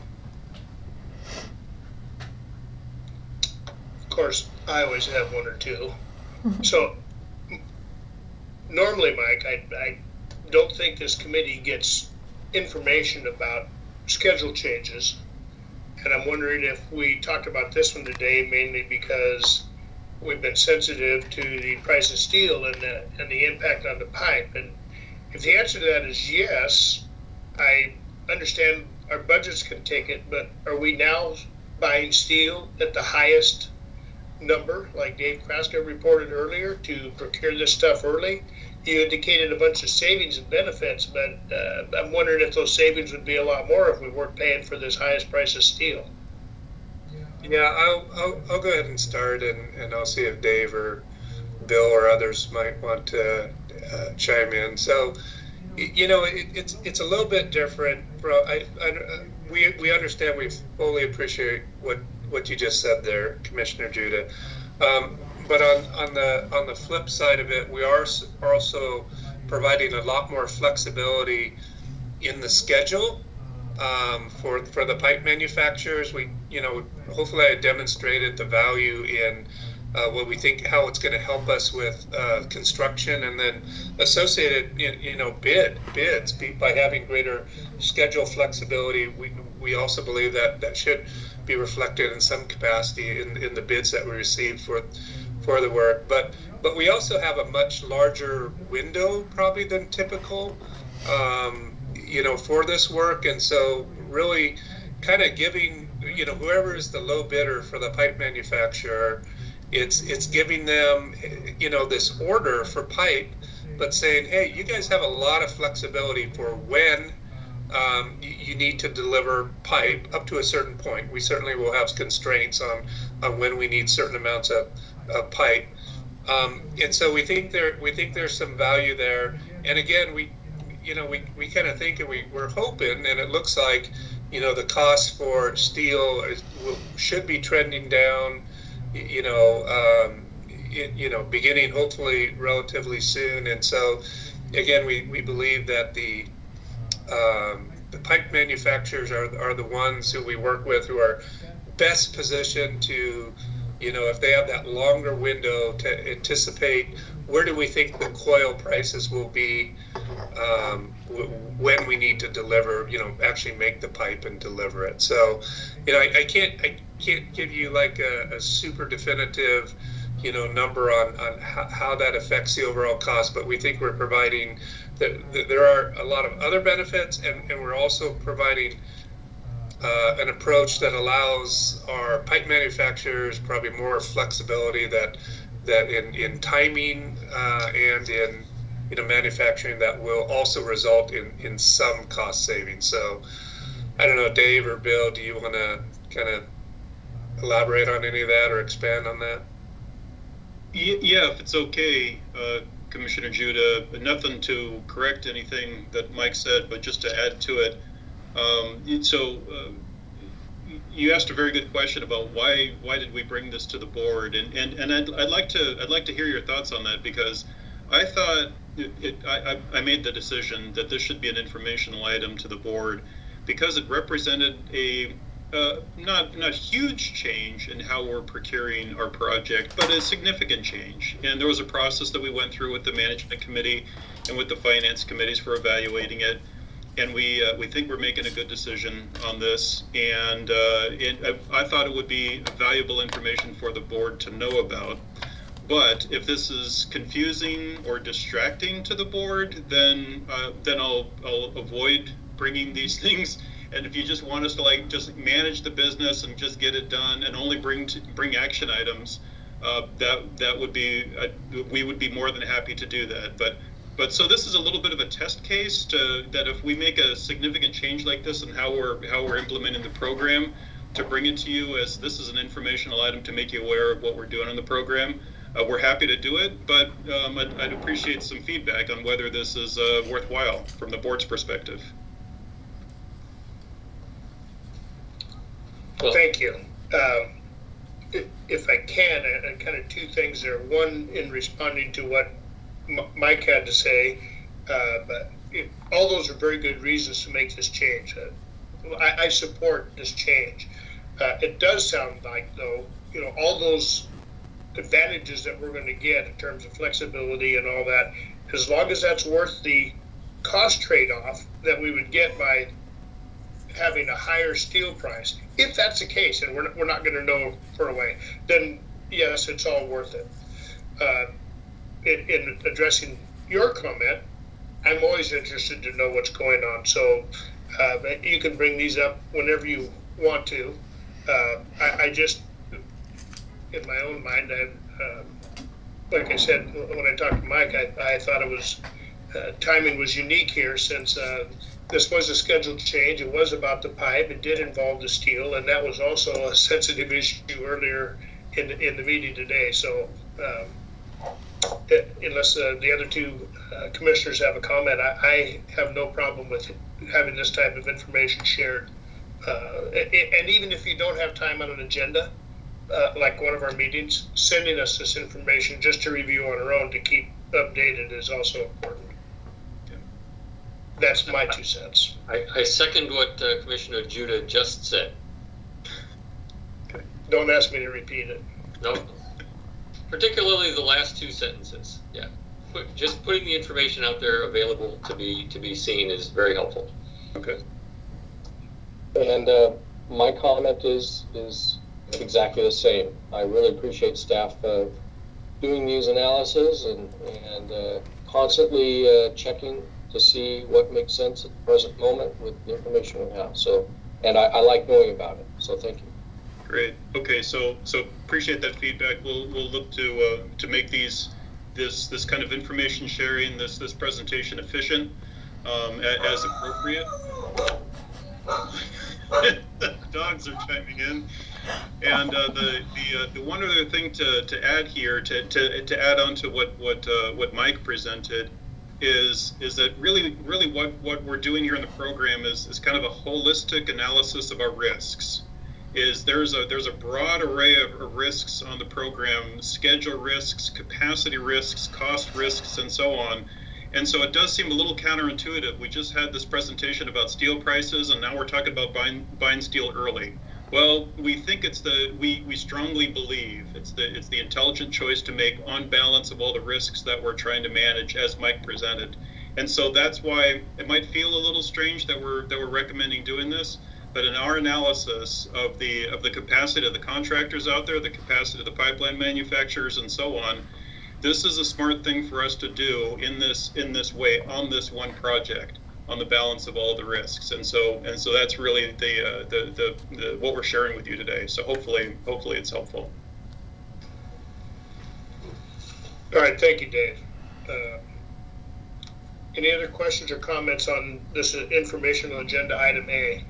Of course, I always have one or two. So normally, Mike, I don't think this committee gets information about schedule changes. And I'm wondering if we talked about this one today mainly because we've been sensitive to the price of steel and the impact on the pipe. And if the answer to that is yes, I understand our budgets can take it, but are we now buying steel at the highest number, like Dave Kraska reported earlier, to procure this stuff early? You indicated a bunch of savings and benefits, but I'm wondering if those savings would be a lot more if we weren't paying for this highest price of steel. Yeah, I'll go ahead and start, and I'll see if Dave or Bill or others might want to chime in. So, it's a little bit different. We understand, we fully appreciate what you just said there, Commissioner Judah. But on the flip side of it, we are also providing a lot more flexibility in the schedule for the pipe manufacturers. We, hopefully I demonstrated the value in what we think, how it's going to help us with construction, and then associated, bids by having greater schedule flexibility. We also believe that should be reflected in some capacity in the bids that we receive for the work, but we also have a much larger window probably than typical, for this work, and so really kind of giving, whoever is the low bidder for the pipe manufacturer, it's giving them, this order for pipe, but saying, hey, you guys have a lot of flexibility for when you need to deliver pipe up to a certain point. We certainly will have constraints on when we need certain amounts of pipe, and so we think there's some value there. And again, we kind of think, and we're hoping, and it looks like the cost for steel should be trending down, beginning hopefully relatively soon. And so again, we believe that the pipe manufacturers are the ones who we work with who are best positioned to, if they have that longer window to anticipate where do we think the coil prices will be when we need to deliver, actually make the pipe and deliver it. So, I can't give you like a super definitive, number on how that affects the overall cost, but we think we're providing there are a lot of other benefits, and we're also providing an approach that allows our pipe manufacturers probably more flexibility that in timing and in manufacturing that will also result in some cost savings. So I don't know, Dave or Bill, do you want to kind of elaborate on any of that or expand on that? Yeah, if it's okay, Commissioner Judah, nothing to correct anything that Mike said, but just to add to it. You asked a very good question about why did we bring this to the board, and I'd like to hear your thoughts on that, because I thought I made the decision that this should be an informational item to the board because it represented a not huge change in how we're procuring our project, but a significant change. And there was a process that we went through with the management committee and with the finance committees for evaluating it. And we think we're making a good decision on this. And I thought it would be valuable information for the board to know about. But if this is confusing or distracting to the board, then I'll avoid bringing these things. And if you just want us to just manage the business and just get it done and only bring action items, that would be we would be more than happy to do that. But so this is a little bit of a test case that if we make a significant change like this and how we're implementing the program, to bring it to you as this is an informational item to make you aware of what we're doing on the program. We're happy to do it, but I'd appreciate some feedback on whether this is worthwhile from the board's perspective. Thank you. If I can, kind of two things there. One, in responding to what Mike had to say, but all those are very good reasons to make this change. I support this change. It does sound like, though, all those advantages that we're going to get in terms of flexibility and all that, as long as that's worth the cost trade-off that we would get by having a higher steel price, if that's the case, and we're not going to know for a way, then yes, it's all worth it. In addressing your comment, I'm always interested to know what's going on. So you can bring these up whenever you want to. I just, in my own mind, like I said, when I talked to Mike, I thought it was, timing was unique here, since this was a scheduled change. It was about the pipe. It did involve the steel, and that was also a sensitive issue earlier in the meeting today. So unless the other two commissioners have a comment, I have no problem with having this type of information shared. And even if you don't have time on an agenda, like one of our meetings, sending us this information just to review on our own to keep updated is also important. That's my 2 cents. I second what Commissioner Judah just said. Okay. Don't ask me to repeat it. No, particularly the last 2 sentences. Yeah, just putting the information out there available to be seen is very helpful. Okay. And my comment is exactly the same. I really appreciate staff doing these analyses and constantly checking to see what makes sense at the present moment with the information we have. So, and I like knowing about it. So thank you. Great. Okay. So appreciate that feedback. We'll look to make this kind of information sharing, this presentation efficient as appropriate. Dogs are chiming in. And the one other thing to add here, to add on to what Mike presented, is that really what we're doing here in the program is kind of a holistic analysis of our risks. There's a broad array of risks on the program: schedule risks, capacity risks, cost risks, and so on. And so it does seem a little counterintuitive. We just had this presentation about steel prices, and now we're talking about buying steel early. Well, we think we strongly believe it's the intelligent choice to make on balance of all the risks that we're trying to manage, as Mike presented. And so that's why it might feel a little strange that we're recommending doing this. But in our analysis of the capacity of the contractors out there, the capacity of the pipeline manufacturers, and so on, this is a smart thing for us to do in this way on this one project, on the balance of all the risks. And so that's really the what we're sharing with you today. So hopefully it's helpful. All right, thank you, Dave. Any other questions or comments on this informational agenda item A?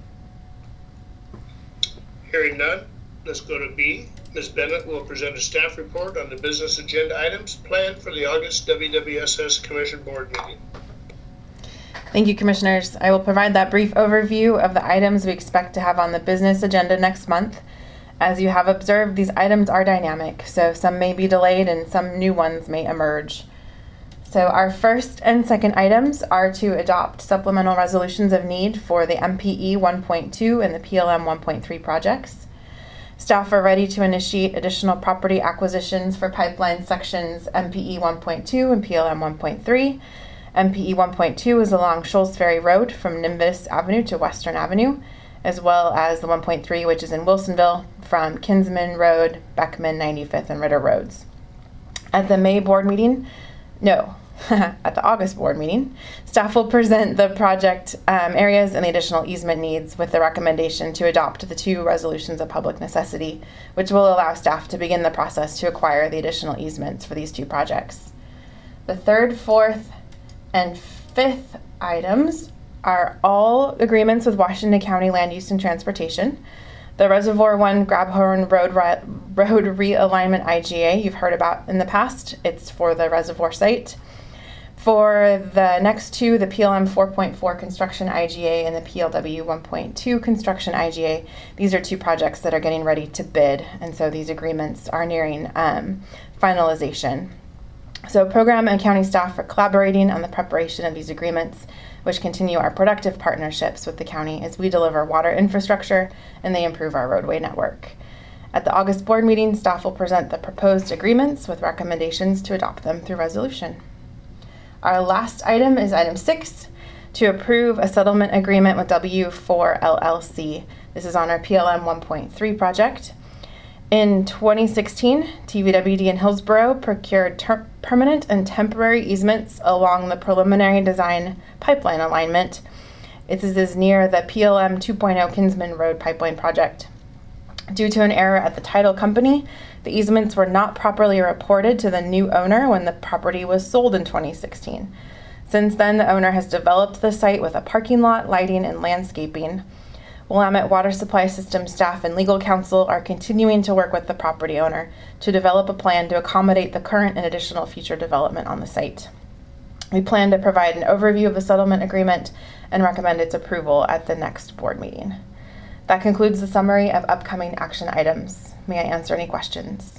Hearing none, let's go to B. Ms. Bennett will present a staff report on the business agenda items planned for the August WWSS Commission Board meeting. Thank you, Commissioners. I will provide that brief overview of the items we expect to have on the business agenda next month. As you have observed, these items are dynamic, so some may be delayed and some new ones may emerge. So our first and second items are to adopt supplemental resolutions of need for the MPE 1.2 and the PLM 1.3 projects. Staff are ready to initiate additional property acquisitions for pipeline sections MPE 1.2 and PLM 1.3. MPE 1.2 is along Shoals Ferry Road from Nimbus Avenue to Western Avenue, as well as the 1.3, which is in Wilsonville from Kinsman Road, Beckman, 95th, and Ritter Roads. At the at the August board meeting, staff will present the project areas and the additional easement needs with the recommendation to adopt the 2 resolutions of public necessity, which will allow staff to begin the process to acquire the additional easements for these 2 projects. The third, fourth, and fifth items are all agreements with Washington County Land Use and Transportation. The Reservoir 1 Grabhorn Road Realignment IGA you've heard about in the past. It's for the reservoir site. For the next 2, the PLM 4.4 Construction IGA and the PLW 1.2 Construction IGA, these are 2 projects that are getting ready to bid, and so these agreements are nearing finalization. So program and county staff are collaborating on the preparation of these agreements, which continue our productive partnerships with the county as we deliver water infrastructure and they improve our roadway network. At the August board meeting, staff will present the proposed agreements with recommendations to adopt them through resolution. Our last item is item 6, to approve a settlement agreement with W4 LLC. This is on our PLM 1.3 project. In 2016, TVWD in Hillsborough procured permanent and temporary easements along the preliminary design pipeline alignment. This is near the PLM 2.0 Kinsman Road pipeline project. Due to an error at the title company, the easements were not properly reported to the new owner when the property was sold in 2016. Since then, the owner has developed the site with a parking lot, lighting, and landscaping. Willamette Water Supply System staff and legal counsel are continuing to work with the property owner to develop a plan to accommodate the current and additional future development on the site. We plan to provide an overview of the settlement agreement and recommend its approval at the next board meeting. That concludes the summary of upcoming action items. May I answer any questions?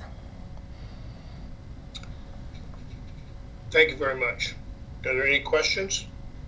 Thank you very much. Are there any questions?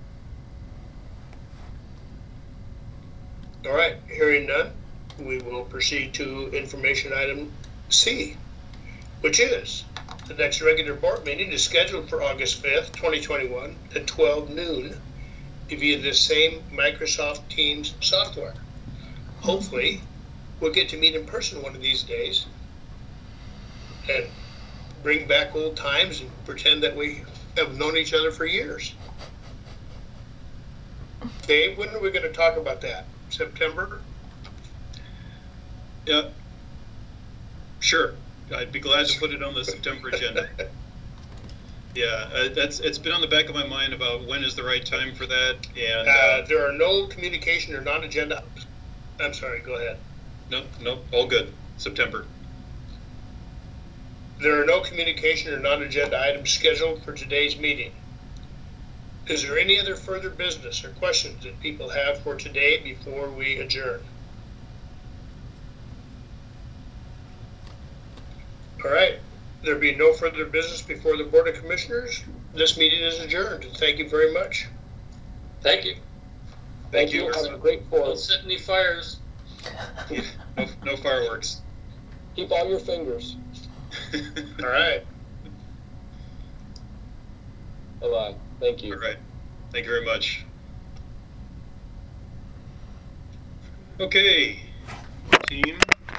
All right, hearing none, we will proceed to information item C, which is the next regular board meeting is scheduled for August 5th, 2021 at 12 noon via the same Microsoft Teams software. Hopefully, we'll get to meet in person one of these days and bring back old times and pretend that we have known each other for years. Dave, when are we going to talk about that? September? Yeah, sure. I'd be glad to put it on the September agenda. Yeah, it's been on the back of my mind about when is the right time for that. And there are no communication or non-agenda. I'm sorry, go ahead. No, all good. September. There are no communication or non-agenda items scheduled for today's meeting. Is there any other further business or questions that people have for today before we adjourn? All right, there be no further business before the Board of Commissioners. This meeting is adjourned. Thank you very much. Thank you. Thank you. Have a great forum. Don't set any fires. No fireworks. Keep all your fingers. All right. Bye-bye. Thank you. All right. Thank you very much. Okay, team.